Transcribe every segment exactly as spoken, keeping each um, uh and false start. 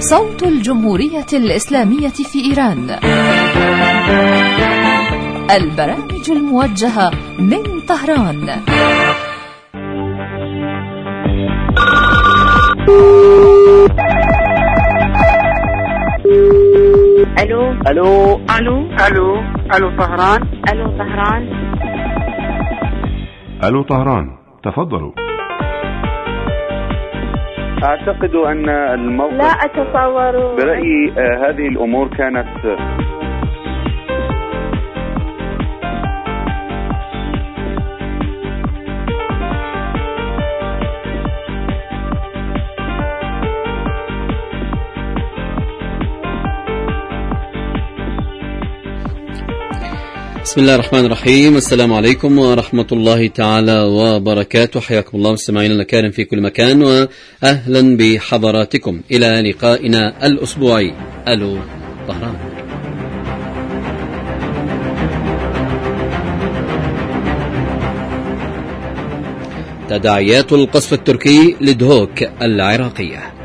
صوت الجمهورية الإسلامية في إيران. البرامج الموجهة من طهران. الو الو الو الو الو طهران. الو طهران. الو طهران، تفضلوا. اعتقد ان الموقف لا اتصور. برأيي آه هذه الامور كانت بسم الله الرحمن الرحيم. السلام عليكم ورحمة الله تعالى وبركاته. حياكم الله مستمعينا الكرام في كل مكان، وأهلا بحضراتكم إلى لقائنا الأسبوعي ألو طهران. تداعيات القصف التركي لدهوك العراقية.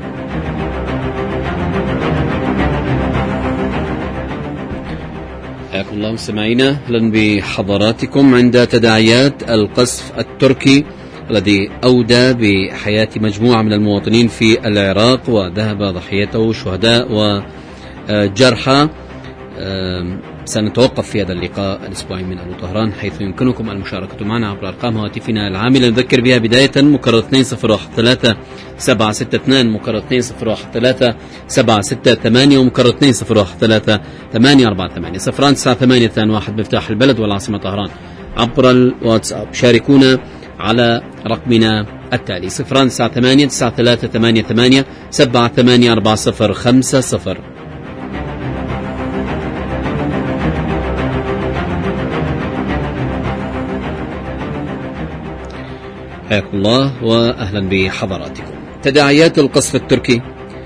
حياكم الله مستمعينا، اهلا بحضراتكم. عند تداعيات القصف التركي الذي أودى بحياة مجموعة من المواطنين في العراق وذهب ضحيته شهداء وجرحى، سنتوقف في هذا اللقاء الأسبوعي من ألو طهران، حيث يمكنكم المشاركة معنا عبر أرقام هواتفنا العاملة. نذكر بها بداية مكرر اثنين صفر واحد ثلاثة سبعة ستة اثنين، مكرر اثنين صفر واحد ثلاثة سبعة ستة ثمانية، ومكرر اثنين صفر واحد ثلاثة ثمانية أربعة ثمانية صفران تسعة ثمانية اثنان واحد مفتاح البلد والعاصمة طهران. عبر الواتساب شاركونا على رقمنا التالي صفران تسعة ثمانية تسعة ثلاثة ثمانية ثمانية سبعة ثمانية أربعة صفر خمسة صفر. حياكم الله وأهلا بحضراتكم. تداعيات القصف التركي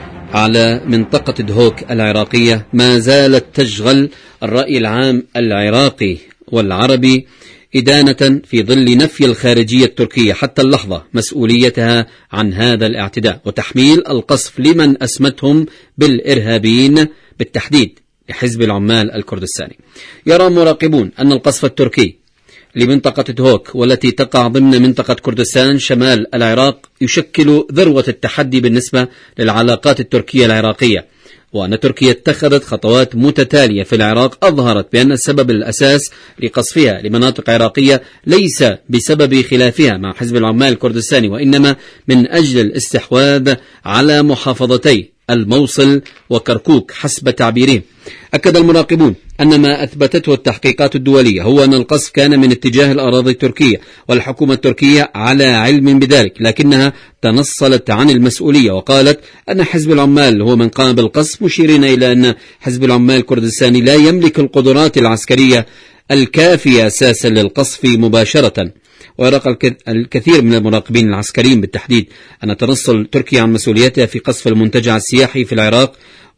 على منطقة دهوك العراقية ما زالت تشغل الرأي العام العراقي والعربي إدانة، في ظل نفي الخارجية التركية حتى اللحظة مسؤوليتها عن هذا الاعتداء وتحميل القصف لمن أسمتهم بالإرهابيين، بالتحديد لحزب العمال الكردستاني. يرى مراقبون أن القصف التركي لمنطقة دهوك والتي تقع ضمن منطقة كردستان شمال العراق يشكل ذروة التحدي بالنسبة للعلاقات التركية العراقية، وأن تركيا اتخذت خطوات متتالية في العراق أظهرت بأن السبب الأساس لقصفها لمناطق عراقية ليس بسبب خلافها مع حزب العمال الكردستاني، وإنما من أجل الاستحواذ على محافظتي الموصل وكركوك حسب تعبيرهم. أكد المراقبون أن ما أثبتته التحقيقات الدولية هو أن القصف كان من اتجاه الأراضي التركية، والحكومة التركية على علم بذلك، لكنها تنصلت عن المسؤولية وقالت أن حزب العمال هو من قام بالقصف، مشيرين إلى أن حزب العمال الكردستاني لا يملك القدرات العسكرية الكافية أساسا للقصف مباشرة. ويرى الكثير من المراقبين العسكريين بالتحديد أن تنصل تركيا عن مسؤوليتها في قصف المنتجع السياحي في العراق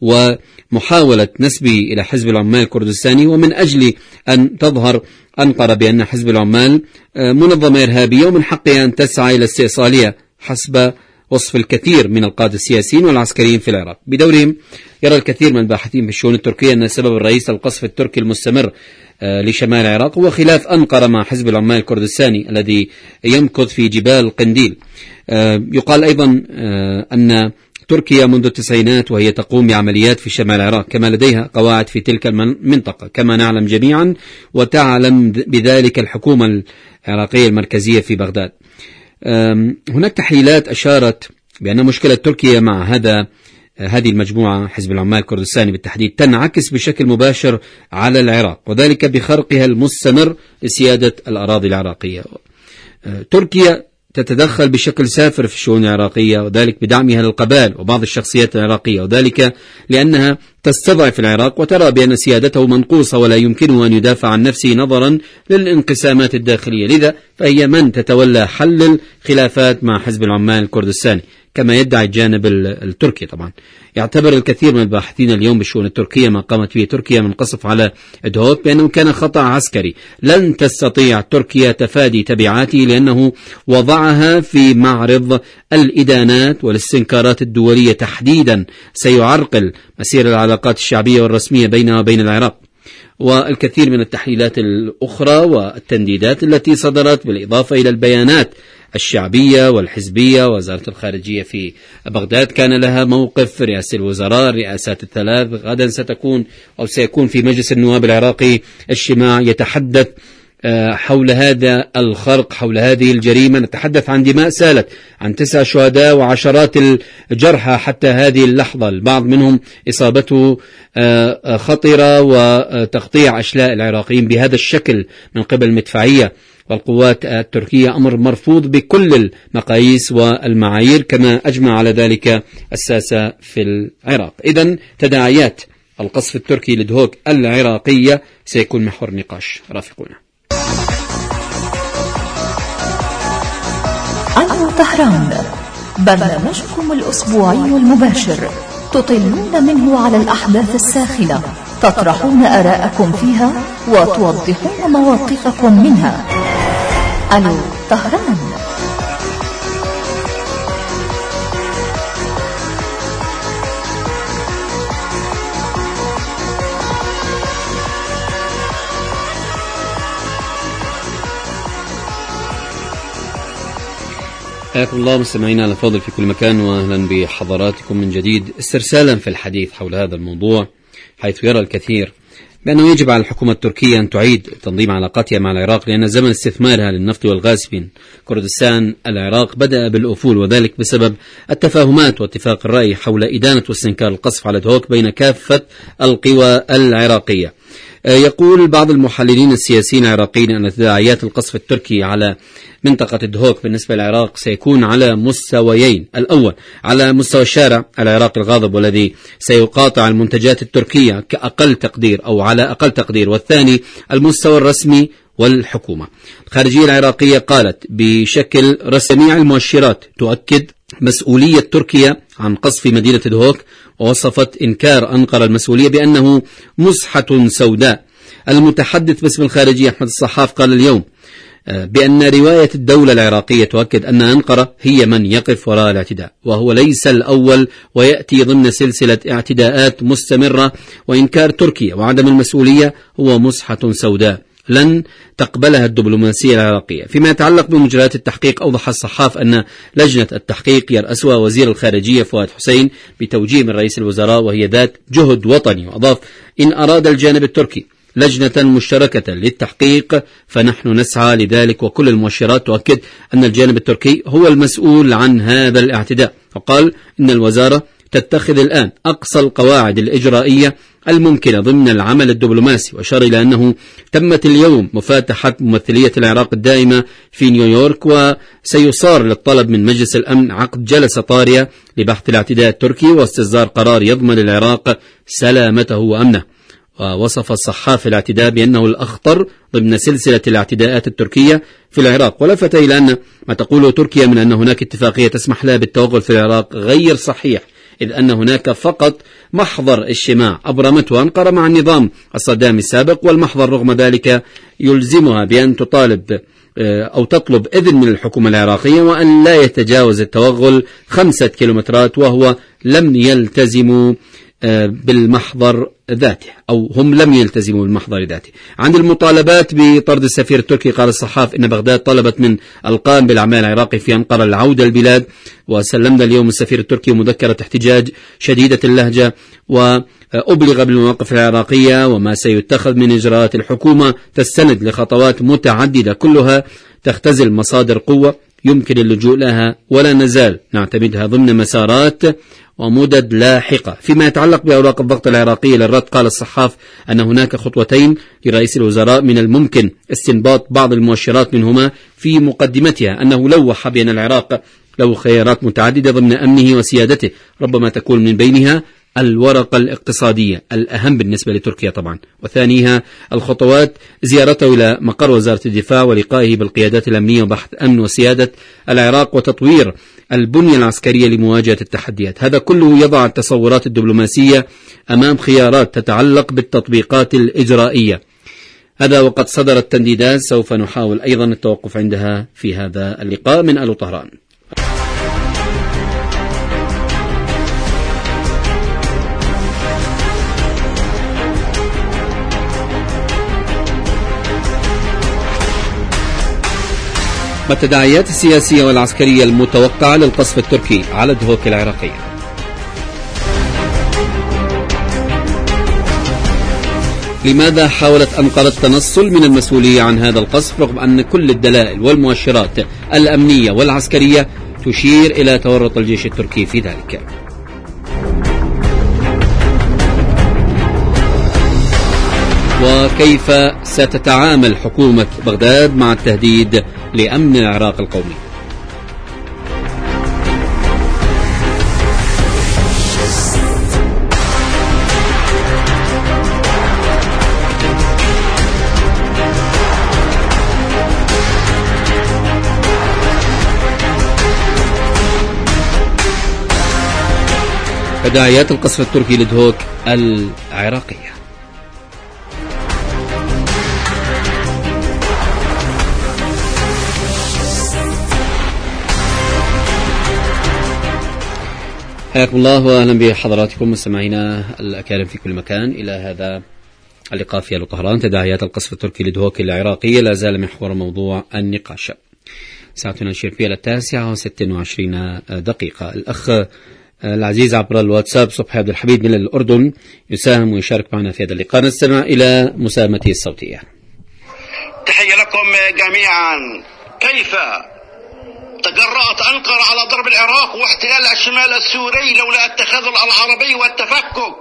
ومحاولة نسبه إلى حزب العمال الكردستاني، ومن أجل أن تظهر أنقرة بأن حزب العمال منظمة إرهابية ومن حقها أن تسعى إلى استئصالها حسب وصف الكثير من القادة السياسيين والعسكريين في العراق. بدورهم يرى الكثير من الباحثين في الشؤون التركية أن السبب الرئيسي القصف التركي المستمر لشمال العراق هو خلاف أنقرة مع حزب العمال الكردستاني الذي يمكث في جبال قنديل. يقال أيضا أن تركيا منذ التسعينات وهي تقوم بعمليات في شمال العراق، كما لديها قواعد في تلك المنطقة كما نعلم جميعا، وتعلم بذلك الحكومة العراقية المركزية في بغداد. هناك تحليلات أشارت بأن مشكلة تركيا مع هذا هذه المجموعة حزب العمال الكردستاني بالتحديد تنعكس بشكل مباشر على العراق، وذلك بخرقها المستمر لسيادة الأراضي العراقية. تركيا تتدخل بشكل سافر في الشؤون العراقية، وذلك بدعمها للقبائل وبعض الشخصيات العراقية، وذلك لأنها تستضعف العراق وترى بأن سيادته منقوصة ولا يمكنه أن يدافع عن نفسه نظرا للانقسامات الداخلية، لذا فهي من تتولى حل الخلافات مع حزب العمال الكردستاني، كما يدعي الجانب التركي. طبعا يعتبر الكثير من الباحثين اليوم بالشؤون التركية ما قامت به تركيا من قصف على دهوك بأنه كان خطأ عسكري لن تستطيع تركيا تفادي تبعاته، لأنه وضعها في معرض الإدانات والاستنكارات الدولية تحديدا سيعرقل مسير العلاقات الشعبية والرسمية بينها وبين العراق. والكثير من التحليلات الأخرى والتنديدات التي صدرت بالإضافة إلى البيانات الشعبية والحزبية ووزارة الخارجية في بغداد كان لها موقف. رئاسة الوزراء الرئاسات الثلاث غدا ستكون أو سيكون في مجلس النواب العراقي اجتماع يتحدث حول هذا الخرق، حول هذه الجريمة. نتحدث عن دماء سالت، عن تسع شهداء وعشرات الجرحى حتى هذه اللحظة، البعض منهم إصابته خطرة وتقطيع أشلاء العراقيين بهذا الشكل من قبل المدفعية والقوات التركية أمر مرفوض بكل المقاييس والمعايير، كما أجمع على ذلك الساسة في العراق. إذن تداعيات القصف التركي لدهوك العراقية سيكون محور نقاش. رافقونا. أنو طهران، برنامجكم الأسبوعي المباشر تطلون منه على الأحداث الساخنة، تطرحون آراءكم فيها وتوضحون مواقفكم منها. أنو طهران. حياكم الله مستمعينا الأفاضل في كل مكان، وأهلا بحضراتكم من جديد استرسالا في الحديث حول هذا الموضوع، حيث يرى الكثير بأنه يجب على الحكومة التركية أن تعيد تنظيم علاقاتها مع العراق، لأن زمن استثمارها للنفط والغاز في كردستان العراق بدأ بالأفول، وذلك بسبب التفاهمات واتفاق الرأي حول إدانة واستنكار القصف على دهوك بين كافة القوى العراقية. يقول بعض المحللين السياسيين العراقيين أن تداعيات القصف التركي على منطقة دهوك بالنسبة للعراق سيكون على مستويين: الأول على مستوى الشارع العراقي الغاضب والذي سيقاطع المنتجات التركية كأقل تقدير أو على أقل تقدير، والثاني المستوى الرسمي والحكومة. الخارجية العراقية قالت بشكل رسمي: جميع المؤشرات تؤكد مسؤولية تركيا عن قصف مدينة دهوك، ووصفت إنكار أنقرة المسؤولية بأنه مزحة سوداء. المتحدث باسم الخارجية أحمد الصحاف قال اليوم بأن رواية الدولة العراقية تؤكد أن أنقرة هي من يقف وراء الاعتداء، وهو ليس الأول ويأتي ضمن سلسلة اعتداءات مستمرة، وإنكار تركيا وعدم المسؤولية هو مزحة سوداء لن تقبلها الدبلوماسية العراقية. فيما يتعلق بمجريات التحقيق، أوضح الصحاف أن لجنة التحقيق يرأسها وزير الخارجية فؤاد حسين بتوجيه من رئيس الوزراء، وهي ذات جهد وطني. وأضاف: إن أراد الجانب التركي لجنة مشتركة للتحقيق فنحن نسعى لذلك، وكل المؤشرات تؤكد أن الجانب التركي هو المسؤول عن هذا الاعتداء. وقال إن الوزارة تتخذ الآن أقصى القواعد الإجرائية الممكنة ضمن العمل الدبلوماسي، وأشار إلى أنه تمت اليوم مفاتحة ممثلية العراق الدائمة في نيويورك، وسيصار للطلب من مجلس الأمن عقد جلسة طارئة لبحث الاعتداء التركي واستصدار قرار يضمن العراق سلامته وأمنه. ووصف الصحافي الاعتداء بأنه الأخطر ضمن سلسلة الاعتداءات التركية في العراق، ولفت إلى أن ما تقوله تركيا من أن هناك اتفاقية تسمح لها بالتوغل في العراق غير صحيح، إذ أن هناك فقط محضر اجتماع أبرمته أنقرة مع النظام الصدامي السابق، والمحضر رغم ذلك يلزمها بأن تطالب أو تطلب إذن من الحكومة العراقية وأن لا يتجاوز التوغل خمسة كيلومترات، وهو لم يلتزموا بالمحضر ذاته أو هم لم يلتزموا بالمحضر ذاته. عند المطالبات بطرد السفير التركي قال الصحاف إن بغداد طلبت من القائم بالأعمال العراقي في أنقرة العودة البلاد، وسلمنا اليوم السفير التركي مذكرة احتجاج شديدة اللهجة، وأبلغ بالمواقف العراقية وما سيتخذ من إجراءات. الحكومة تستند لخطوات متعددة كلها تختزل مصادر قوة يمكن اللجوء لها، ولا نزال نعتمدها ضمن مسارات ومدد لاحقة. فيما يتعلق بأوراق الضغط العراقية للرد قال الصحاف أن هناك خطوتين لرئيس الوزراء من الممكن استنباط بعض المؤشرات منهما في مقدمتها أنه لوح بأن العراق له خيارات متعددة ضمن أمنه وسيادته، ربما تكون من بينها الورقة الاقتصادية الأهم بالنسبة لتركيا طبعا، وثانيها الخطوات زيارته إلى مقر وزارة الدفاع ولقائه بالقيادات الأمنية وبحث أمن وسيادة العراق وتطوير البنية العسكرية لمواجهة التحديات. هذا كله يضع التصورات الدبلوماسية أمام خيارات تتعلق بالتطبيقات الإجرائية. هذا وقد صدرت تنديدات سوف نحاول أيضا التوقف عندها في هذا اللقاء. من ألو طهران. ما التداعيات السياسية والعسكرية المتوقعة للقصف التركي على دهوك العراقية؟ لماذا حاولت أنقرة التنصل من المسؤولية عن هذا القصف رغم أن كل الدلائل والمؤشرات الأمنية والعسكرية تشير إلى تورط الجيش التركي في ذلك؟ وكيف ستتعامل حكومة بغداد مع التهديد لأمن العراق القومي؟ تداعيات القصف التركي لدهوك العراقية. حياكم الله واهلا بحضراتكم مستمعينا الاكارم في كل مكان الى هذا اللقاء في ألو طهران. تداعيات القصف التركي لدهوك العراقية لا زال محور موضوع النقاش. ساعتنا نشير فيها للتاسعة وست وعشرين دقيقة. الأخ العزيز عبر الواتساب صبحي عبد الحميد من الأردن يساهم ويشارك معنا في هذا اللقاء. نستمع إلى مساهمته الصوتية. تحية لكم جميعا. كيف تجرأت أنقرة على ضرب العراق واحتلال الشمال السوري لولا التخاذل العربي والتفكك؟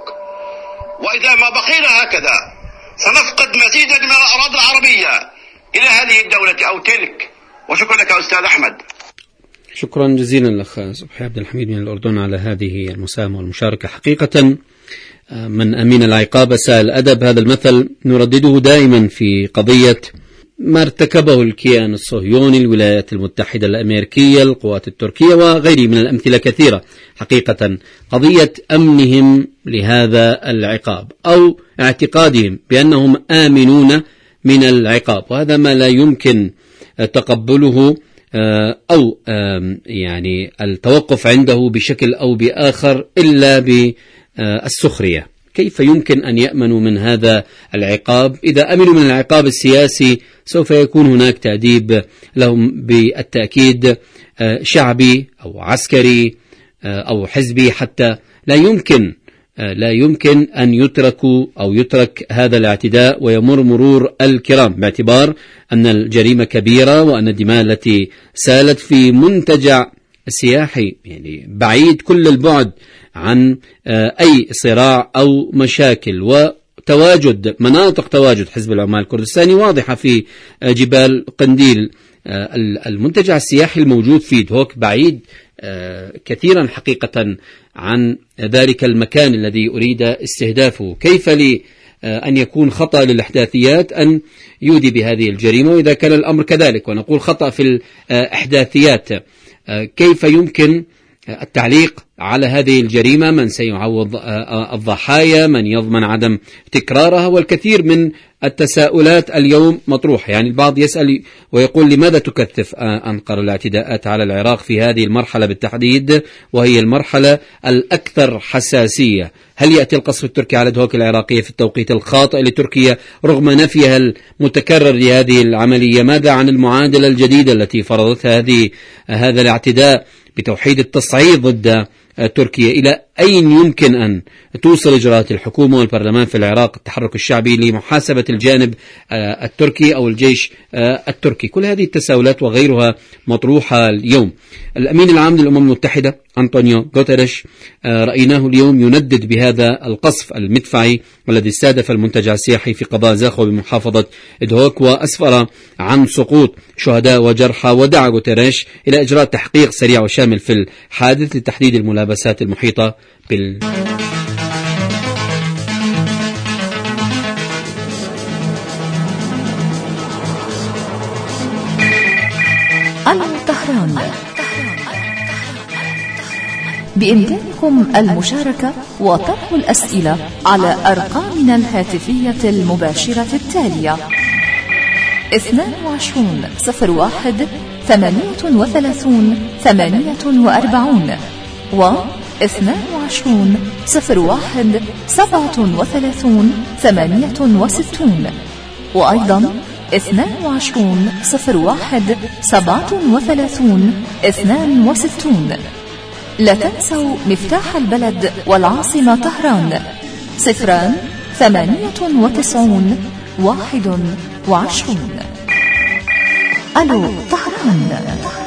وإذا ما بقينا هكذا سنفقد مزيدا من الأراضي العربية إلى هذه الدولة أو تلك. وشكرا لك أستاذ أحمد. شكرا جزيلا لك صبحي عبد الحميد من الأردن على هذه المساهمة والمشاركة. حقيقة من أمين العقاب ساء الأدب، هذا المثل نردده دائما في قضية ما ارتكبه الكيان الصهيوني، الولايات المتحدة الأمريكية، القوات التركية وغيره من الأمثلة كثيرة. حقيقة قضية أمنهم لهذا العقاب أو اعتقادهم بأنهم آمنون من العقاب، وهذا ما لا يمكن تقبله أو يعني التوقف عنده بشكل أو بآخر إلا بالسخرية. كيف يمكن أن يأمنوا من هذا العقاب؟ إذا أمنوا من العقاب السياسي سوف يكون هناك تأديب لهم بالتأكيد شعبي أو عسكري أو حزبي، حتى لا يمكن لا يمكن أن يتركوا أو يترك هذا الاعتداء ويمر مرور الكرام، باعتبار أن الجريمة كبيرة وأن الدماء التي سالت في منتجع سياحي يعني بعيد كل البعد عن أي صراع أو مشاكل، وتواجد مناطق تواجد حزب العمال الكردستاني واضحة في جبال قنديل. المنتجع السياحي الموجود في دهوك بعيد كثيرا حقيقة عن ذلك المكان الذي أريد استهدافه. كيف لي أن يكون خطأ للإحداثيات أن يودي بهذه الجريمة؟ وإذا كان الأمر كذلك ونقول خطأ في الإحداثيات، كيف يمكن التعليق على هذه الجريمة؟ من سيعوض الضحايا؟ من يضمن عدم تكرارها؟ والكثير من التساؤلات اليوم مطروحة. يعني البعض يسأل ويقول لماذا تكثف أنقرة الاعتداءات على العراق في هذه المرحلة بالتحديد وهي المرحلة الأكثر حساسية؟ هل يأتي القصف التركي على دهوك العراقية في التوقيت الخاطئ لتركيا رغم نفيها المتكرر لهذه العملية؟ ماذا عن المعادلة الجديدة التي فرضتها هذه هذا الاعتداء بتوحيد التصعيد ضد تركيا؟ إلى أين يمكن أن توصل إجراءات الحكومة والبرلمان في العراق، التحرك الشعبي لمحاسبة الجانب التركي أو الجيش التركي؟ كل هذه التساؤلات وغيرها مطروحة اليوم. الأمين العام للأمم المتحدة أنطونيو غوتيريش رأيناه اليوم يندد بهذا القصف المدفعي والذي استهدف المنتجع السياحي في قضاء زاخو بمحافظة دهوك، وأسفر عن سقوط شهداء وجرحى، ودعا غوتيريش إلى إجراء تحقيق سريع وشامل في الحادث لتحديد الملابسات المحيطة بال الطهران. بإمكانكم المشاركة وطرح الأسئلة على أرقامنا الهاتفية المباشرة التالية: اثنان وعشرون صفر واحد ثمانية وثلاثون ثمانية وأربعون و اثنان وعشرون صفر واحد سبعة وثلاثون ثمانية وستون، وأيضا اثنان وعشرون صفر واحد سبعة وثلاثون اثنان وستون. لا تنسوا مفتاح البلد والعاصمة طهران: صفران ثمانية وتسعون واحد وعشرون. ألو طهران.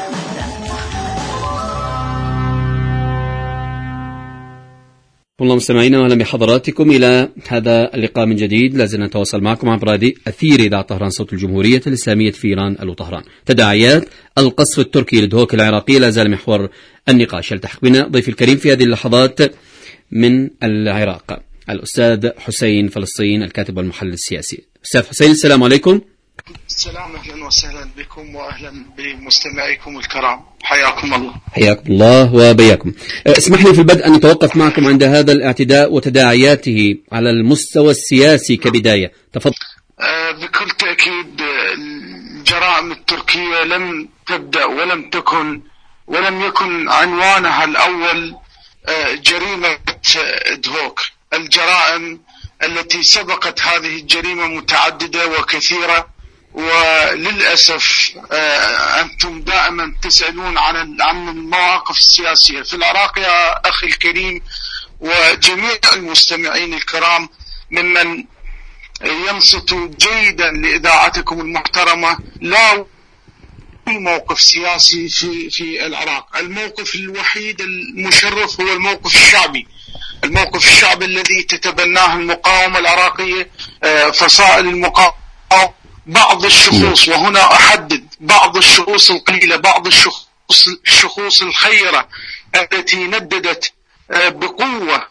والله مستمعينا، واهلا بحضراتكم الى هذا اللقاء من جديد. لازلنا نتواصل معكم عبر اثير اذاعه طهران صوت الجمهوريه الاسلاميه في ايران. الو طهران. تداعيات القصف التركي لدهوك العراقي لا زال محور النقاش. يلتحق بنا ضيفي الكريم في هذه اللحظات من العراق الاستاذ حسين فلسطين، الكاتب والمحلل السياسي. استاذ حسين، السلام عليكم. السلام، اهلا وسهلا بكم واهلا بمستمعيكم الكرام، حياكم الله. حياكم الله وبياكم. اسمح لي في البدء ان نتوقف معكم عند هذا الاعتداء وتداعياته على المستوى السياسي كبدايه. تفضل. بكل تاكيد الجرائم التركيه لم تبدا ولم تكن ولم يكن عنوانها الاول جريمه دهوك. الجرائم التي سبقت هذه الجريمه متعدده وكثيره، وللأسف أنتم دائما تسألون عن عن المواقف السياسية في العراق يا أخي الكريم وجميع المستمعين الكرام ممن ينصتوا جيدا لإذاعتكم المحترمة. لا موقف سياسي في في العراق، الموقف الوحيد المشرف هو الموقف الشعبي، الموقف الشعبي الذي تتبناه المقاومة العراقية، فصائل المقاومة، بعض الشخوص، وهنا أحدد بعض الشخوص القليلة، بعض الشخوص الشخوص الخيرة التي نددت بقوة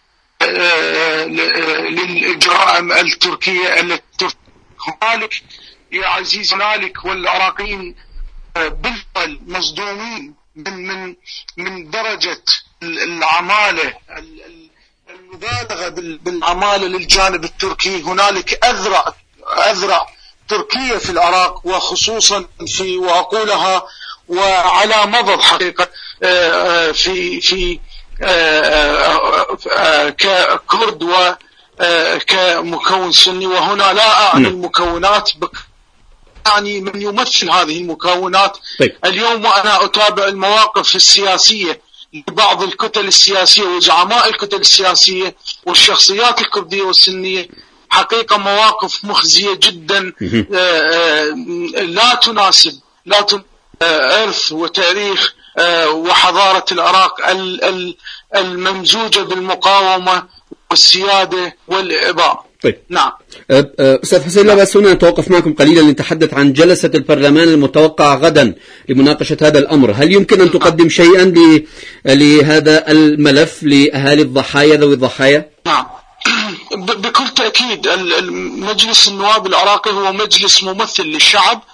للجرائم التركية التي هنالك يا عزيز هنالك، والعراقيين بالفعل مصدومين من من من درجة العمالة، المبالغة بالعمالة للجانب التركي. هنالك أذرع أذرع تركيا في العراق، وخصوصا في وأقولها وعلى مضض حقيقة في في ككرد وكمكون سني، وهنا لا أعني المكونات يعني من يمثل هذه المكونات. طيب. اليوم وأنا أتابع المواقف السياسية لبعض الكتل السياسية وزعماء الكتل السياسية والشخصيات الكردية والسنية، حقيقة مواقف مخزية جدا لا تناسب لا تناسب إرث وتاريخ وحضارة العراق الممزوجة بالمقاومة والسيادة والإباء. طيب. نعم. أستاذ حسين، لا بأس هنا نتوقف معكم قليلا لنتحدث عن جلسة البرلمان المتوقع غدا لمناقشة هذا الأمر. هل يمكن أن تقدم شيئا لهذا الملف لأهالي الضحايا ذوي الضحايا؟ نعم بكل تأكيد. مجلس النواب العراقي هو مجلس ممثل للشعب.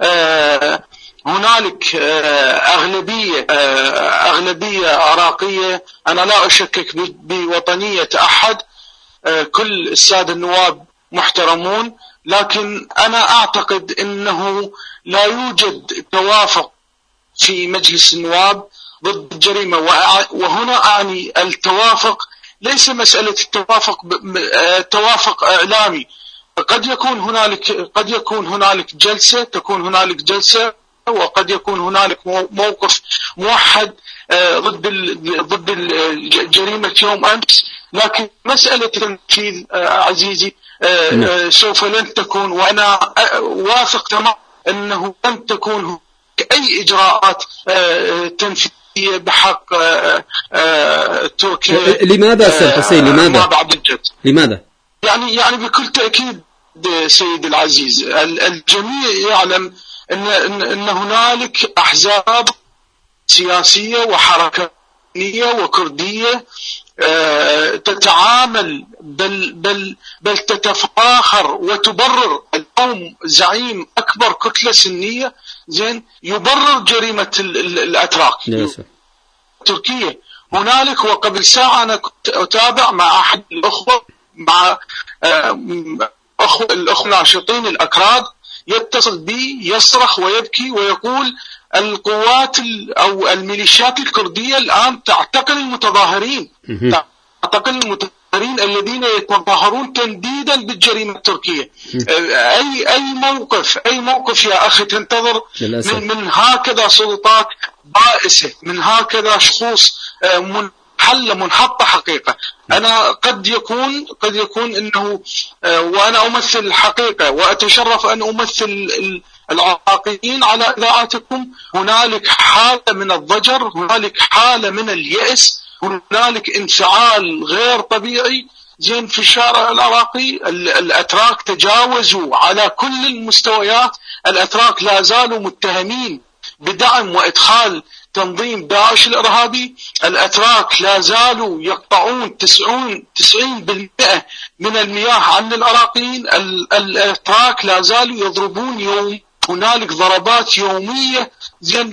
هنالك أغلبية أغلبية عراقية، أنا لا أشكك بوطنية أحد، كل السادة النواب محترمون، لكن أنا أعتقد أنه لا يوجد توافق في مجلس النواب ضد الجريمة. وهنا أعني التوافق ليس مسألة التوافق توافق إعلامي، قد يكون هنالك قد يكون هنالك جلسة تكون هنالك جلسة وقد يكون هنالك موقف موحد ضد ضد جريمة يوم أمس، لكن مسألة التنفيذ عزيزي سوف لن تكون، وأنا واثق تماما أنه لن تكون أي إجراءات تنفيذية بحق تركيا. لماذا أستاذ حسين؟ لماذا؟ بعد الجد. لماذا؟ يعني يعني بكل تأكيد سيدي العزيز، الجميع يعلم أن أن هنالك أحزاب سياسية وحركات وكردية تتعامل بل بل بل تتفاخر وتبرر. اليوم زعيم أكبر كتلة سنية زين يبرر جريمة الأتراك تركيا، هنالك وقبل ساعة أنا كنت أتابع مع أحد الأخوة مع أخوة الأخوة الناشطين الأكراد يتصل بي يصرخ ويبكي ويقول القوات أو الميليشيات الكردية الآن تعتقل المتظاهرين تعتقل المتظاهرين الذين يتظاهرون تنديدا بالجريمة التركية. أي أي موقف أي موقف يا أخي تنتظر من, من هكذا سلطات بائسة، من هكذا شخوص منحلة منحطة حقيقة. أنا قد يكون قد يكون إنه وأنا أمثل الحقيقة وأتشرف أن أمثل العراقيين على إذاعتكم. هنالك حالة من الضجر، هنالك حالة من اليأس، هنالك انفعال غير طبيعي زين في الشارع العراقي. الأتراك تجاوزوا على كل المستويات، الأتراك لا زالوا متهمين بدعم وإدخال تنظيم داعش الإرهابي، الأتراك لا زالوا يقطعون تسعين بالمئة من المياه عن العراقيين، الأتراك لا زالوا يضربون يوم، هنالك ضربات يومية زين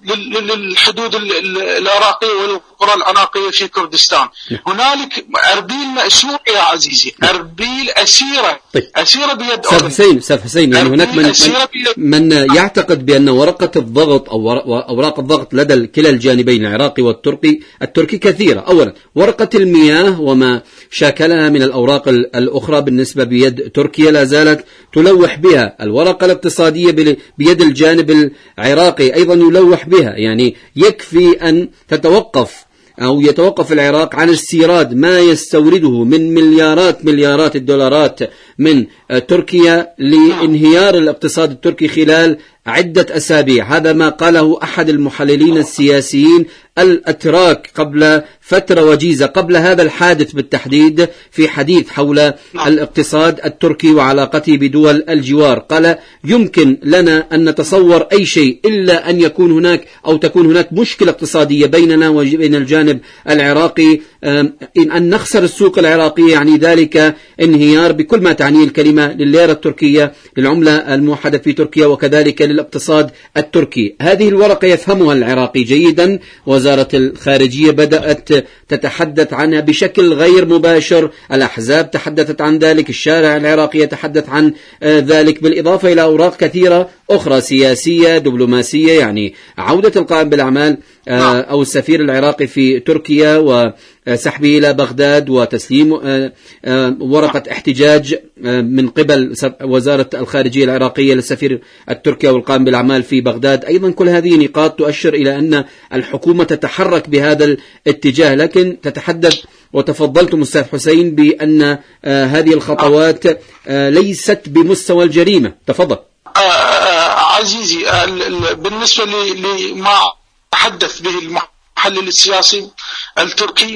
للحدود العراقية والقرى العراقية في كردستان. هنالك أربيل مأسورة يا عزيزي، أربيل أسيرة طيب. أسيرة بيد سيف حسين سيف حسين يعني هناك من, من, من يعتقد بأن ورقة الضغط أو أوراق الضغط لدى كلا الجانبين العراقي والتركي التركي كثيرة. أولا ورقة المياه وما شاكلها من الأوراق الأخرى بالنسبة بيد تركيا لا زالت تلوح بها، الورقة الاقتصادية بيد الجانب العراقي أيضا يلوح بها. يعني يكفي أن تتوقف أو يتوقف العراق عن استيراد ما يستورده من مليارات مليارات الدولارات من تركيا لانهيار الاقتصاد التركي خلال عدة أسابيع. هذا ما قاله أحد المحللين السياسيين الأتراك قبل فترة وجيزة، قبل هذا الحادث بالتحديد، في حديث حول الاقتصاد التركي وعلاقته بدول الجوار. قال يمكن لنا أن نتصور أي شيء إلا أن يكون هناك أو تكون هناك مشكلة اقتصادية بيننا وبين الجانب العراقي، إن أن نخسر السوق العراقية يعني ذلك انهيار بكل ما تعنيه الكلمة للليرة التركية، للعملة الموحدة في تركيا، وكذلك للاقتصاد التركي. هذه الورقة يفهمها العراقي جيدا، وزارة الخارجية بدأت تتحدث عنها بشكل غير مباشر، الأحزاب تحدثت عن ذلك، الشارع العراقي يتحدث عن ذلك، بالإضافة إلى أوراق كثيرة أخرى سياسية دبلوماسية، يعني عودة القائم بالأعمال أو السفير العراقي في تركيا وسحبه إلى بغداد وتسليم ورقة احتجاج من قبل وزارة الخارجية العراقية للسفير التركي والقائم بالأعمال في بغداد. أيضا كل هذه نقاط تؤشر إلى أن الحكومة تتحرك بهذا الاتجاه، لكن تتحدث وتفضلتم أستاذ حسين بأن هذه الخطوات ليست بمستوى الجريمة. تفضل. عزيزي، بالنسبة لما تحدث به المحلل السياسي التركي،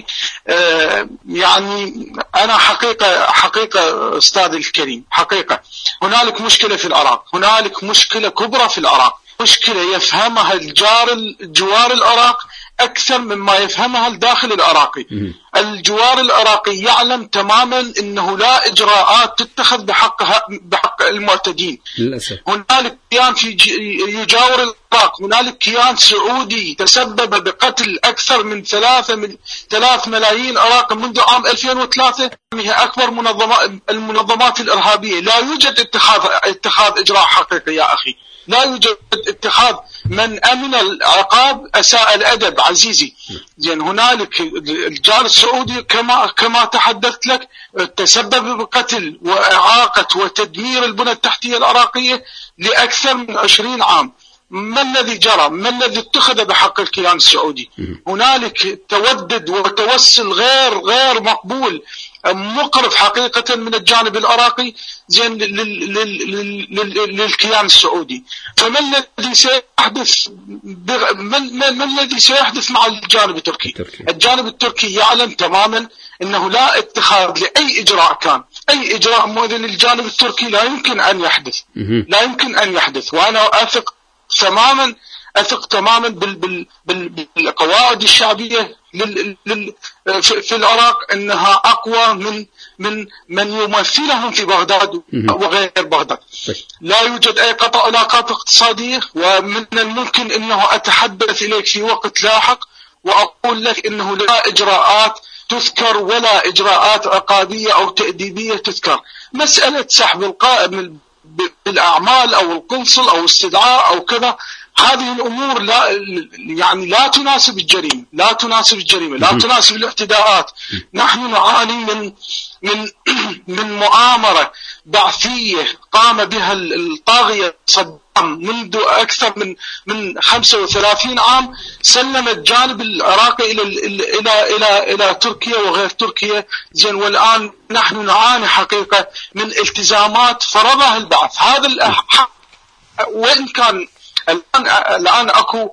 يعني أنا حقيقة حقيقة أستاذ الكريم، حقيقة هنالك مشكلة في العراق، هنالك مشكلة كبرى في العراق، مشكلة يفهمها الجار الجوار العراق أكثر مما يفهمها الداخل العراقي. الجوار العراقي يعلم تماما أنه لا إجراءات تتخذ بحقها بحق المعتدين. للأسف. هنالك كيان في يجاور العراق، هنالك كيان سعودي تسبب بقتل أكثر من ثلاثة من ثلاث ملايين عراقي منذ عام ألفين وثلاثة، هي أكبر منظمات المنظمات الإرهابية. لا يوجد اتخاذ اتخاذ إجراء حقيقي يا أخي، لا يوجد اتخاذ. من أمن العقاب أساء الأدب عزيزي. يعني هنالك الجار السعودي كما كما تحدثت لك تسبب بقتل وإعاقة وتدمير البنى التحتية العراقية لأكثر من عشرين عام. ما الذي جرى؟ ما الذي اتخذ بحق الكيان السعودي؟ هنالك تودد وتوسل غير غير مقبول، مقرف حقيقة من الجانب العراقي زين للكيان السعودي. فما الذي سيحدث ما الذي سيحدث مع الجانب التركي؟ الجانب التركي يعلم تماما أنه لا اتخاذ لأي إجراء كان، أي إجراء مؤذن للجانب التركي لا يمكن أن يحدث، لا يمكن أن يحدث. وأنا أثق تماما أثق تماما بالقواعد الشعبية في العراق أنها أقوى من من من يمثلهم في بغداد وغير بغداد. لا يوجد أي قطع علاقات اقتصادية، ومن الممكن أنه أتحدث إليك في وقت لاحق وأقول لك أنه لا إجراءات تذكر ولا إجراءات عقابية أو تأديبية تذكر. مسألة سحب القائم بالأعمال أو القنصل أو استدعاء أو كذا، هذه الأمور لا يعني لا تناسب الجريمة، لا تناسب الجريمة، لا تناسب الاعتداءات. نحن نعاني من من من مؤامرة بعثية قام بها الطاغية صدام منذ أكثر من من خمسة وثلاثين عام، سلم الجانب العراقي إلى إلى إلى إلى تركيا وغير تركيا. زين، والآن نحن نعاني حقيقة من التزامات فرضها البعث. هذا الحق وإن كان الآن الآن أكو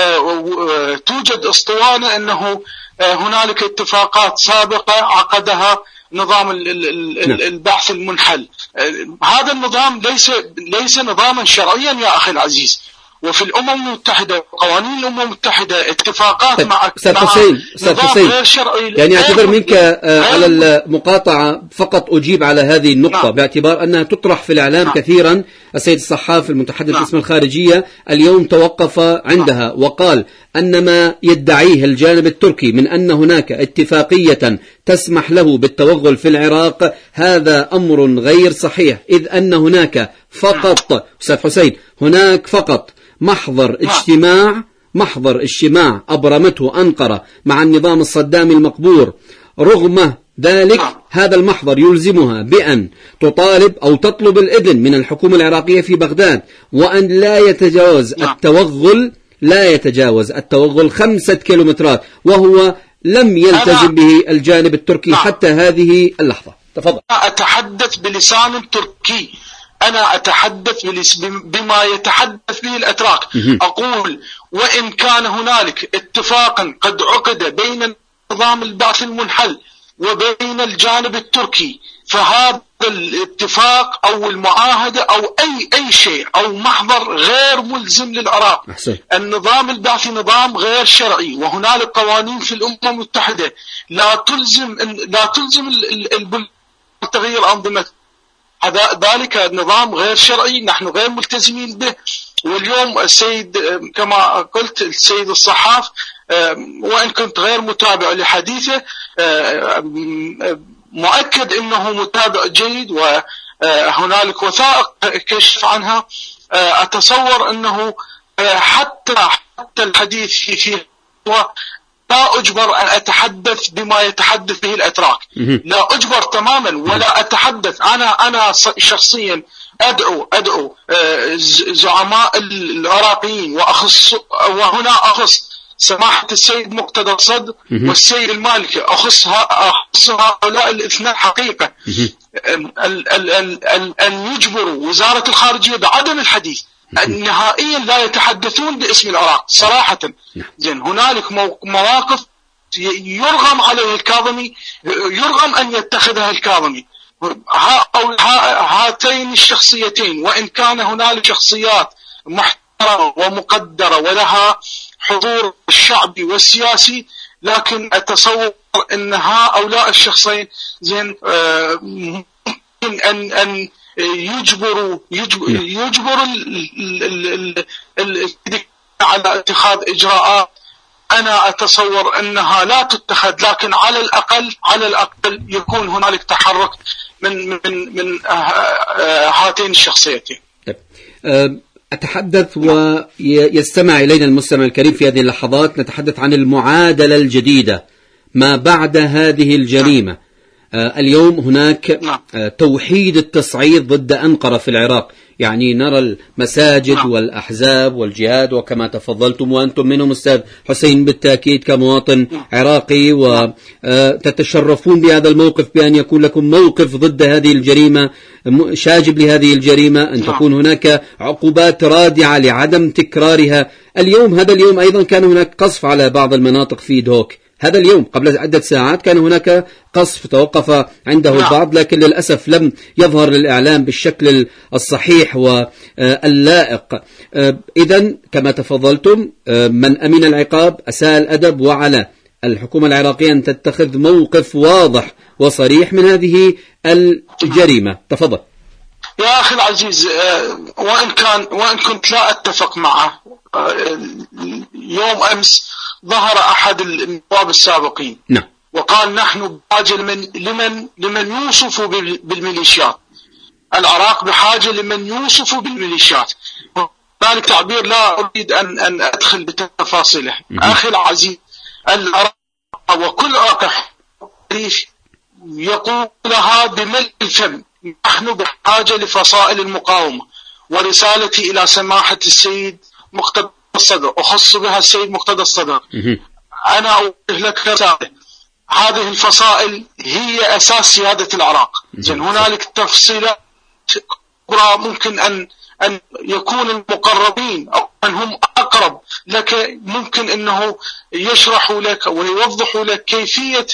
توجد اسطوانة أنه هنالك اتفاقات سابقة عقدها نظام البعث المنحل. هذا النظام ليس ليس نظاما شرعيا يا أخي العزيز، وفي الأمم المتحدة قوانين الأمم المتحدة اتفاقات طيب. مع أستاذ حسين أستاذ حسين يعني اعتبر منك على المقاطعة فقط أجيب على هذه النقطة. نعم. باعتبار أنها تطرح في الإعلام. نعم. كثيرا. السيد الصحاف المتحدث نعم. باسم الخارجية اليوم توقف عندها. نعم. وقال أن ما يدعيه الجانب التركي من أن هناك اتفاقية تسمح له بالتوغل في العراق هذا أمر غير صحيح، إذ أن هناك فقط أستاذ حسين هناك فقط محضر اجتماع محضر اجتماع أبرمته أنقرة مع النظام الصدامي المقبور. رغم ذلك هذا المحضر يلزمها بأن تطالب أو تطلب الإذن من الحكومة العراقية في بغداد، وأن لا يتجاوز التوغل لا يتجاوز التوغل خمسة كيلومترات، وهو لم يلتزم به الجانب التركي حتى هذه اللحظة. تفضل. أتحدث بلسان تركي، أنا أتحدث بما يتحدث به الأتراك. أقول وإن كان هنالك اتفاقا قد عقد بين نظام البعث المنحل وبين الجانب التركي، فهذا الاتفاق أو المعاهدة أو أي أي شيء أو محضر غير ملزم للعراق. أحسن. النظام البعثي نظام غير شرعي، وهنالك قوانين في الأمم المتحدة لا تلزم لا تلزم البلدان تغيير أنظمة ذلك النظام غير شرعي، نحن غير ملتزمين به. واليوم السيد كما قلت السيد الصحاف وإن كنت غير متابع لحديثه مؤكد أنه متابع جيد وهنالك وثائق كشف عنها. أتصور أنه حتى حتى الحديث فيه لا أجبر أن أتحدث بما يتحدث به الأتراك، لا أجبر تماما، ولا أتحدث أنا أنا شخصيا أدعو أدعو زعماء العراقيين وأخص وهنا أخص سماحة السيد مقتدى الصدر والسيد المالكي، أخص أخص هؤلاء الاثنين حقيقة أن يجبروا وزارة الخارجية بعدم الحديث نهائيا، لا يتحدثون باسم العراق صراحة. زين، هنالك مواقف يرغم عليه الكاظمي، يرغم أن يتخذها الكاظمي. هاتين الشخصيتين وإن كان هنالك شخصيات محترمة ومقدرة ولها حضور الشعبي والسياسي، لكن أتصور أن هؤلاء الشخصين زين ممكن أن أن يجبروا يجبر يجبر على اتخاذ إجراءات أنا أتصور أنها لا تتخذ، لكن على الأقل على الأقل يكون هنالك تحرك من من من هاتين الشخصيتين. أتحدث ويستمع إلينا المستمع الكريم في هذه اللحظات. نتحدث عن المعادلة الجديدة ما بعد هذه الجريمة. اليوم هناك توحيد التصعيد ضد أنقرة في العراق، يعني نرى المساجد والأحزاب والجهاد وكما تفضلتم وأنتم منهم أستاذ حسين بالتأكيد كمواطن عراقي، وتتشرفون بهذا الموقف بأن يكون لكم موقف ضد هذه الجريمة شاجب لهذه الجريمة، أن تكون هناك عقوبات رادعة لعدم تكرارها. اليوم هذا اليوم أيضا كان هناك قصف على بعض المناطق في دهوك. هذا اليوم قبل عدة ساعات كان هناك قصف توقف عنده البعض، لكن للأسف لم يظهر للإعلام بالشكل الصحيح واللائق. إذن كما تفضلتم من أمين العقاب أساء الأدب، وعلى الحكومة العراقية أن تتخذ موقف واضح وصريح من هذه الجريمة. تفضل يا أخي العزيز. وإن كان وإن كنت لا أتفق معه، يوم أمس ظهر أحد النواب السابقين نعم. وقال نحن بحاجة لمن, لمن, لمن يوصف بالميليشيات. العراق بحاجة لمن يوصف بالميليشيات. ذلك تعبير لا أريد أن, أن أدخل بتفاصيله. أخي العزيز، العراق وكل عراق يقولها بملء الفم، نحن بحاجة لفصائل المقاومة. ورسالتي إلى سماحة السيد مقتدى الصدر، أخص بها السيد مقتدى الصدر، أنا أوجه لك رسالة. هذه الفصائل هي أساس سيادة العراق. زين، هنالك تفصيلات كبرى ممكن أن أن يكون المقربين أو من هم أقرب لك ممكن أنه يشرحوا لك ويوضحوا لك كيفية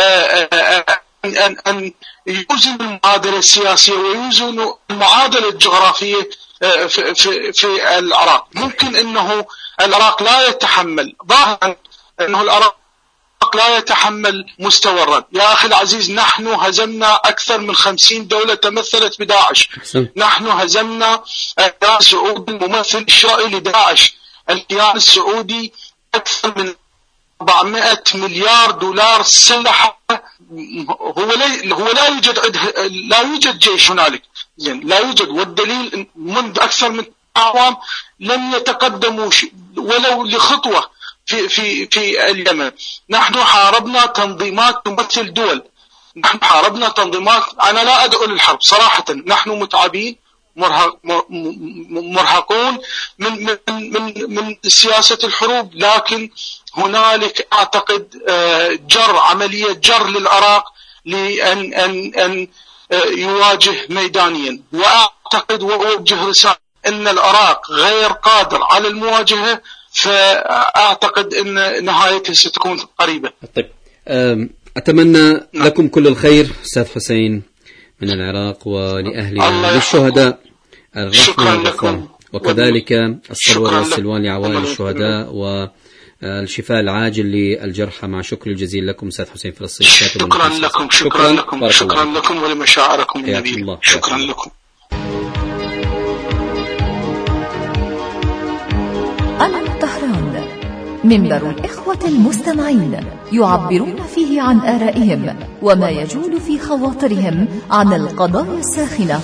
أن أن يوزن المعادلة السياسية ويوزن المعادلة الجغرافية في في في العراق. ممكن أنه العراق لا يتحمل، ظاهرا أنه العراق لا يتحمل مستوى الرد. يا أخي العزيز، نحن هزمنا أكثر من خمسين دولة تمثلت بداعش. نحن هزمنا الكيان السعودي الممثل الشرعي لداعش. الكيان السعودي أكثر من أربعمائة مليار دولار سلح. هو لا هو لا يوجد لا يوجد جيش هنالك، لا يوجد. والدليل منذ أكثر من أعوام لم يتقدموا ولو لخطوة في في في اليمن. نحن حاربنا تنظيمات تمثل دول، نحن حاربنا تنظيمات. أنا لا أدعو للحرب صراحة، نحن متعبين مرهق مرهقون من من من من سياسة الحروب، لكن هنالك أعتقد جر عملية جر للعراق لأن أن أن يواجه ميدانيا. وأعتقد وأوجه رسالة أن العراق غير قادر على المواجهة، فأعتقد أن نهايته ستكون قريبة. طيب، أتمنى لكم كل الخير أستاذ حسين من العراق ولأهلنا للشهداء الرحمة والغفران، وكذلك الصبر والسلوان لعوائل الشهداء والشفاء العاجل للجرحى، مع شكر الجزيل لكم أستاذ حسين فلسطين. شكرا لكم شكرا لكم شكرا لكم ولمشاعركم النبيلة. شكرا لكم. الطهران، منبر الإخوة المستمعين يعبرون فيه عن آرائهم وما يجول في خواطرهم عن القضايا الساخنة.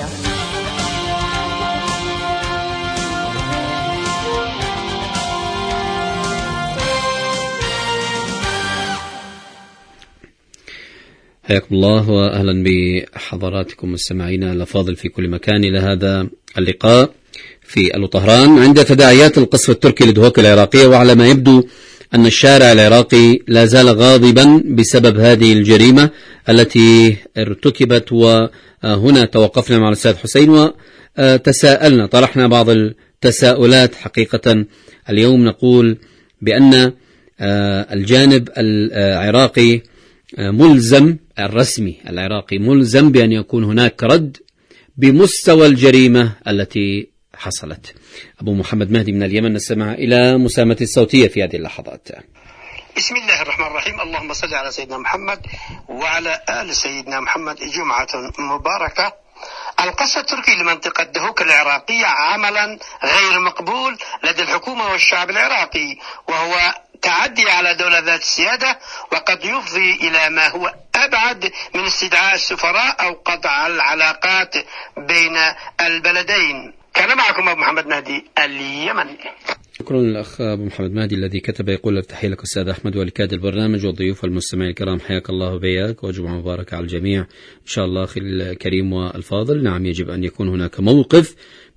حياكم الله وأهلا بحضراتكم مستمعينا الأفاضل في كل مكان إلى هذا اللقاء في الطهران عند تداعيات القصف التركي لدهوك العراقية. وعلى ما يبدو أن الشارع العراقي لا زال غاضبا بسبب هذه الجريمة التي ارتكبت. وهنا توقفنا مع الأستاذ حسين وتساءلنا، طرحنا بعض التساؤلات. حقيقة اليوم نقول بأن الجانب العراقي ملزم، الرسمي العراقي ملزم بأن يكون هناك رد بمستوى الجريمة التي حصلت. أبو محمد مهدي من اليمن نستمع إلى مسامة الصوتية في هذه اللحظات. بسم الله الرحمن الرحيم. اللهم صل على سيدنا محمد وعلى آل سيدنا محمد. جمعة مباركة. القصف التركي لمنطقة دهوك العراقية عملا غير مقبول لدى الحكومة والشعب العراقي، وهو تعدي على دولة ذات السيادة، وقد يفضي إلى ما هو أبعد من استدعاء السفراء أو قطع العلاقات بين البلدين. كان معكم أبو محمد مهدي اليمن. شكرا للأخ أبو محمد مهدي الذي كتب يقول تحية لك أستاذ أحمد ولكاد البرنامج والضيوف والمستمعين الكرام، حياك الله وبياك وجمعة مباركة على الجميع إن شاء الله. أخي الكريم والفاضل، نعم يجب أن يكون هناك موقف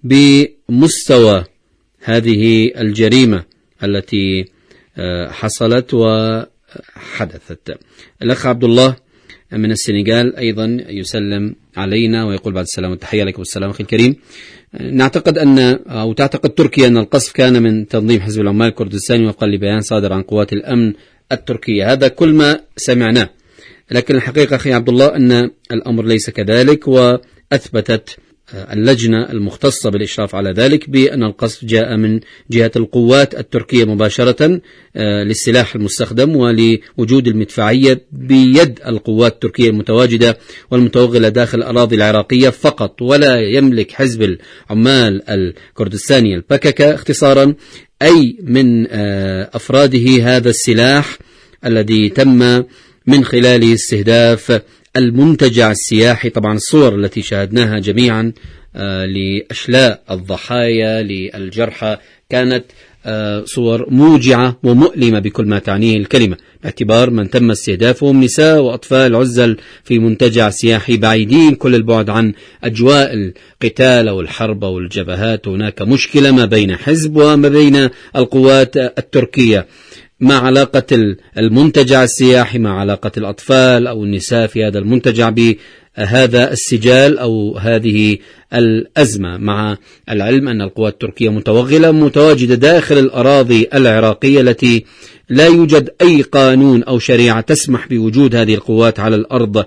بمستوى هذه الجريمة التي حصلت وحدثت. الأخ عبد الله من السنغال أيضا يسلم علينا ويقول بعد السلام والتحية لكم. السلام أخي الكريم. نعتقد أن أو تعتقد تركيا أن القصف كان من تنظيم حزب العمال الكردستاني وفقا لبيان صادر عن قوات الأمن التركية. هذا كل ما سمعناه، لكن الحقيقة أخي عبد الله أن الأمر ليس كذلك، وأثبتت اللجنة المختصة بالإشراف على ذلك بأن القصف جاء من جهة القوات التركية مباشرة للسلاح المستخدم ولوجود المدفعية بيد القوات التركية المتواجدة والمتوغلة داخل الأراضي العراقية فقط، ولا يملك حزب العمال الكردستاني البككة اختصارا أي من أفراده هذا السلاح الذي تم من خلال استهداف المنتجع السياحي. طبعا الصور التي شاهدناها جميعا لأشلاء الضحايا للجرحى كانت صور موجعة ومؤلمة بكل ما تعنيه الكلمة، باعتبار من تم استهدافهم نساء وأطفال عزل في منتجع سياحي بعيدين كل البعد عن أجواء القتال أو الحرب أو الجبهات. هناك مشكلة ما بين حزب وما بين القوات التركية، ما علاقة المنتجع السياحي مع علاقة الأطفال أو النساء في هذا المنتجع بهذا السجال أو هذه الأزمة، مع العلم أن القوات التركية متوغلة متواجدة داخل الأراضي العراقية التي لا يوجد أي قانون أو شريعة تسمح بوجود هذه القوات على الأرض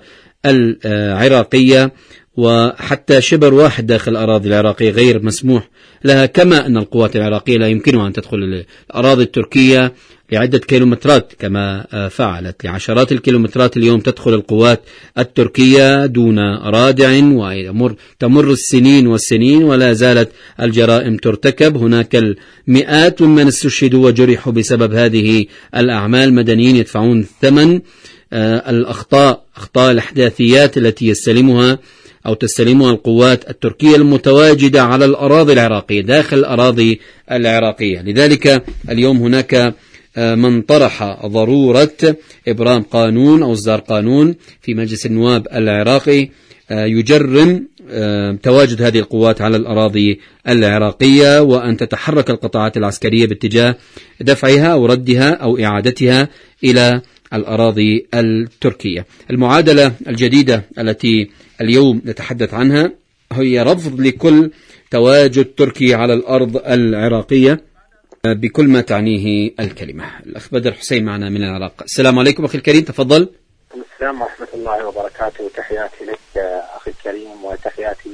العراقية، وحتى شبر واحد داخل الأراضي العراقية غير مسموح لها، كما أن القوات العراقية لا يمكنها أن تدخل الأراضي التركية لعدة كيلومترات كما فعلت لعشرات الكيلومترات. اليوم تدخل القوات التركية دون رادع وتمر تمر السنين والسنين ولا زالت الجرائم ترتكب. هناك المئات ممن استشهدوا وجرحوا بسبب هذه الأعمال، مدنيين يدفعون ثمن الأخطاء أخطاء الأحداثيات التي يستلمها أو تستلمها القوات التركية المتواجدة على الأراضي العراقية داخل الأراضي العراقية. لذلك اليوم هناك من طرح ضرورة إبرام قانون أو إصدار قانون في مجلس النواب العراقي يجرم تواجد هذه القوات على الأراضي العراقية، وأن تتحرك القطاعات العسكرية باتجاه دفعها أو ردها أو إعادتها إلى الأراضي التركية. المعادلة الجديدة التي اليوم نتحدث عنها هي رفض لكل تواجد تركي على الأرض العراقية بكل ما تعنيه الكلمة. الأخ بدر حسين معنا من العراق. السلام عليكم أخي الكريم، تفضل. السلام ورحمة الله وبركاته. تحياتي لك أخي الكريم وتحياتي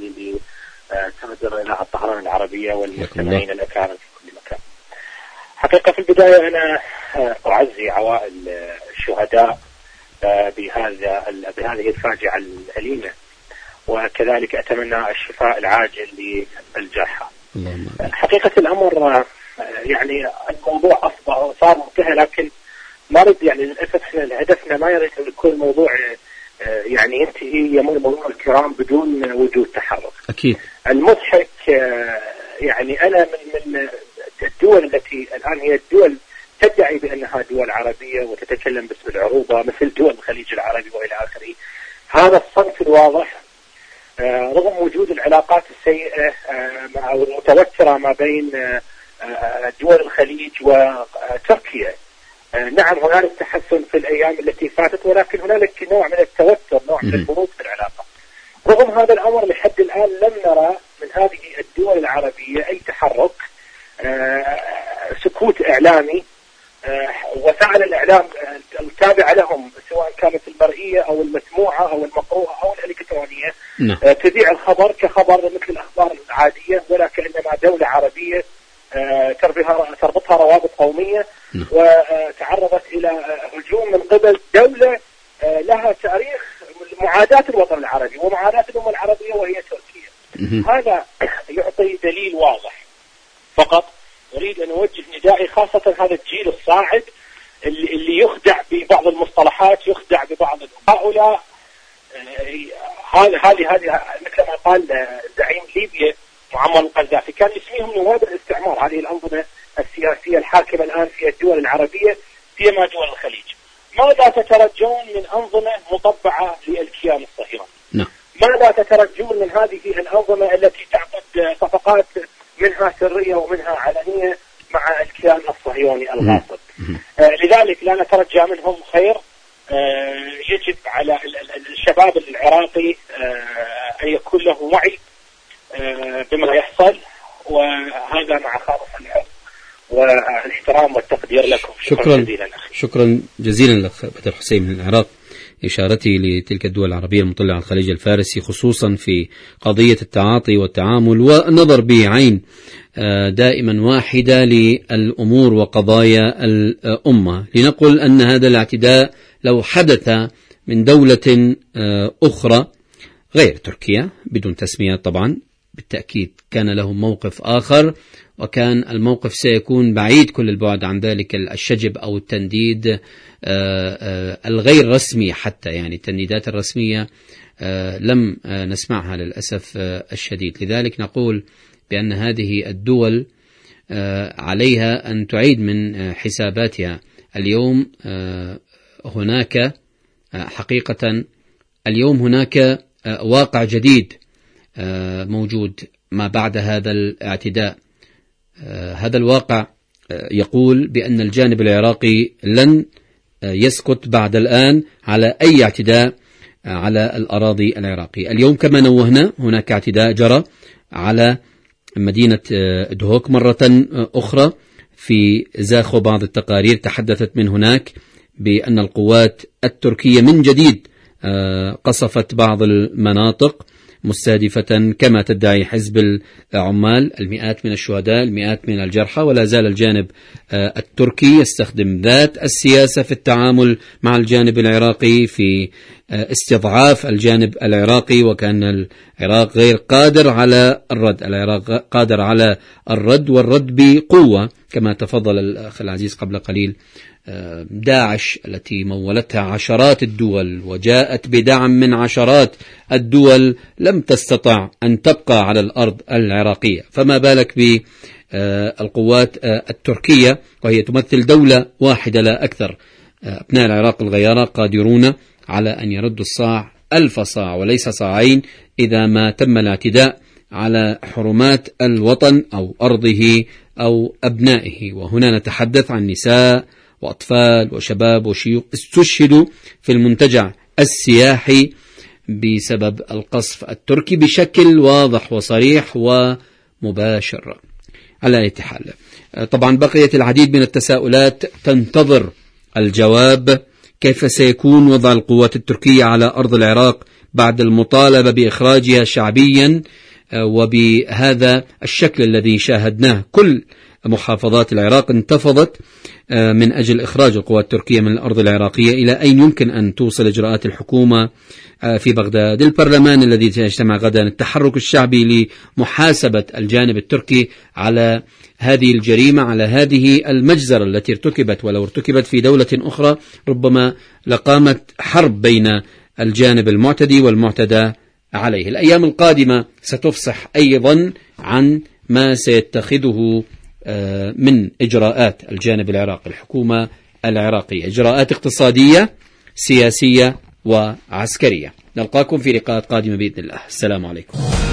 لتمدر إلى الطهران العربية والمستمعين الأكارم في كل مكان. حقيقة في البداية أنا أعزي عوائل الشهداء بهذا بهذه الفاجعة الأليمة، وكذلك أتمنى الشفاء العاجل للجرحى. حقيقة الأمر يعني الموضوع أصبح صار منتهى، لكن ما رد يعني للأسف احنا هدفنا ما يريد أن يكون الموضوع يعني ينتهي يمر مرور الكرام بدون وجود تحرك. أكيد. المضحك يعني أنا من من الدول التي الآن هي الدول تدعي بأنها دول عربية وتتكلم باسم العروبة مثل دول الخليج العربي وإلى آخره، هذا الصنف الواضح رغم وجود العلاقات السيئة أو المتوترة ما بين دول الخليج وتركيا. نعم هنالك تحسن في الأيام التي فاتت، ولكن هنالك نوع من التوتر، نوع من البرود في العلاقة. رغم هذا الأمر لحد الآن لم نرى من هذه الدول العربية أي تحرك، سكوت إعلامي. وسائل الإعلام التابعة لهم سواء كانت المرئية أو المسموعة أو المقروءة أو الإلكترونية تذيع الخبر كخبر مثل الأخبار العادية، ولا كأنما دولة عربية تربطها روابط قومية وتعرضت إلى هجوم من قبل دولة لها تاريخ معاداة الوطن العربي ومعاداة الأمة العربية وهي تركيا. هذا يعطي دليل واضح. فقط أريد أن أوجه ندائي خاصة هذا الجيل الصاعد اللي يخدع ببعض المصطلحات، يخدع ببعض هؤلاء. هذه هذه هذه مثل ما قال زعيم ليبيا معمر القذافي كان يسميهم نواب الاستعمار، هذه الأنظمة السياسية الحاكمة الآن في الدول العربية فيما دول الخليج. ماذا تترجون من أنظمة مطبعة للكيان الصهيوني؟ نعم. ماذا تترجون من هذه الأنظمة التي تعقد صفقات منها سرية ومنها علنية مع الكيان الصهيوني الغاصب؟ آه لذلك لا نترجى منهم خير. آه يجب على الشباب العراقي آه أن يكون له وعي آه بما يحصل، وهذا مع خالص الحب والاحترام والتقدير لكم. شكرا جزيلا شكرا جزيلا لك بدر حسين من العراق. إشارتي لتلك الدول العربية المطلة على الخليج الفارسي خصوصا في قضية التعاطي والتعامل والنظر بعين دائما واحدة للأمور وقضايا الأمة. لنقل أن هذا الاعتداء لو حدث من دولة أخرى غير تركيا بدون تسمية طبعا بالتأكيد كان لهم موقف آخر وكان الموقف سيكون بعيد كل البعد عن ذلك الشجب أو التنديد الغير رسمي حتى، يعني التنديدات الرسمية لم نسمعها للأسف الشديد. لذلك نقول بأن هذه الدول عليها أن تعيد من حساباتها. اليوم هناك حقيقة اليوم هناك واقع جديد موجود ما بعد هذا الاعتداء. هذا الواقع يقول بأن الجانب العراقي لن يسكت بعد الآن على أي اعتداء على الأراضي العراقية. اليوم كما نوهنا هناك اعتداء جرى على مدينة دهوك مرة أخرى في زاخو. بعض التقارير تحدثت من هناك بأن القوات التركية من جديد قصفت بعض المناطق مستهدفة كما تدعي حزب العمال المئات من الشهداء المئات من الجرحى. ولا زال الجانب التركي يستخدم ذات السياسة في التعامل مع الجانب العراقي في استضعاف الجانب العراقي، وكان العراق غير قادر على الرد. العراق قادر على الرد والرد بقوة كما تفضل الأخ العزيز قبل قليل. داعش التي مولتها عشرات الدول وجاءت بدعم من عشرات الدول لم تستطع أن تبقى على الأرض العراقية، فما بالك بالقوات التركية وهي تمثل دولة واحدة لا أكثر. أبناء العراق الغيارى قادرون على أن يردوا الصاع ألف صاع وليس صاعين إذا ما تم الاعتداء على حرمات الوطن أو أرضه أو أبنائه. وهنا نتحدث عن نساء وأطفال وشباب وشيوخ استشهدوا في المنتجع السياحي بسبب القصف التركي بشكل واضح وصريح ومباشر. على أي حال طبعا بقيت العديد من التساؤلات تنتظر الجواب. كيف سيكون وضع القوات التركية على أرض العراق بعد المطالبة بإخراجها شعبيا وبهذا الشكل الذي شاهدناه؟ كل محافظات العراق انتفضت من أجل إخراج القوات التركية من الأرض العراقية. إلى أين يمكن أن توصل إجراءات الحكومة في بغداد؟ البرلمان الذي سيجتمع غدا، التحرك الشعبي لمحاسبة الجانب التركي على هذه الجريمة، على هذه المجزرة التي ارتكبت. ولو ارتكبت في دولة أخرى ربما لقامت حرب بين الجانب المعتدي والمعتدى عليه. الأيام القادمة ستفصح أيضا عن ما سيتخذه من إجراءات الجانب العراقي، الحكومة العراقية، إجراءات اقتصادية سياسية وعسكرية. نلقاكم في لقاءات قادمة بإذن الله. السلام عليكم.